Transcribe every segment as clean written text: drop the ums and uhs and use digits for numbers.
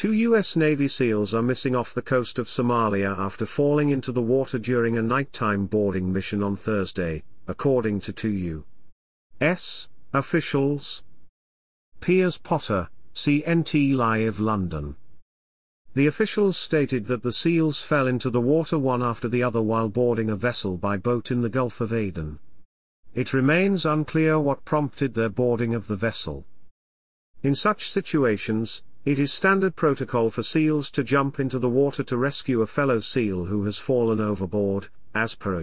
2 U.S. Navy SEALs are missing off the coast of Somalia after falling into the water during a nighttime boarding mission on Thursday, according to 2 U.S. officials. Piers Potter, CNT Live London. The officials stated that the SEALs fell into the water one after the other while boarding a vessel by boat in the Gulf of Aden. It remains unclear what prompted their boarding of the vessel. In such situations, it is standard protocol for SEALs to jump into the water to rescue a fellow SEAL who has fallen overboard, as per a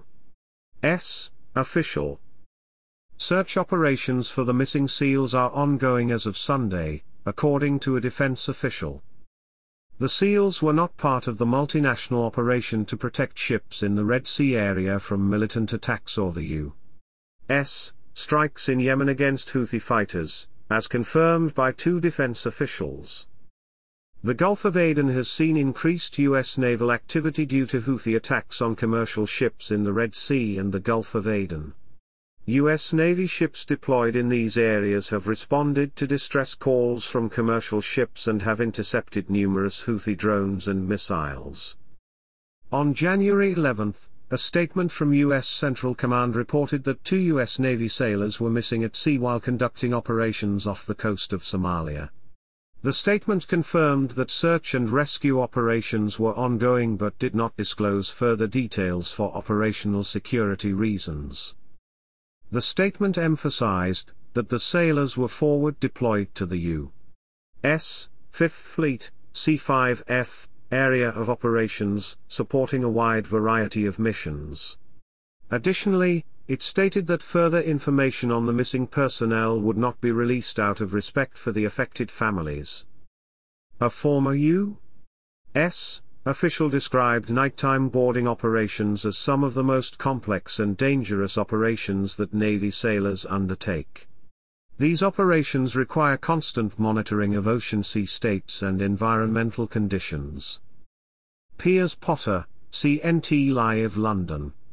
U.S. official. Search operations for the missing SEALs are ongoing as of Sunday, according to a defense official. The SEALs were not part of the multinational operation to protect ships in the Red Sea area from militant attacks or the U.S. strikes in Yemen against Houthi fighters, as confirmed by 2 defense officials. The Gulf of Aden has seen increased U.S. naval activity due to Houthi attacks on commercial ships in the Red Sea and the Gulf of Aden. U.S. Navy ships deployed in these areas have responded to distress calls from commercial ships and have intercepted numerous Houthi drones and missiles. On January 11, a statement from U.S. Central Command reported that 2 U.S. Navy sailors were missing at sea while conducting operations off the coast of Somalia. The statement confirmed that search and rescue operations were ongoing but did not disclose further details for operational security reasons. The statement emphasized that the sailors were forward deployed to the U.S. Fifth Fleet, C-5F, area of operations, supporting a wide variety of missions. Additionally, it stated that further information on the missing personnel would not be released out of respect for the affected families. A former U.S. official described nighttime boarding operations as some of the most complex and dangerous operations that Navy sailors undertake. These operations require constant monitoring of ocean sea states and environmental conditions. Piers Potter, CNT Live London.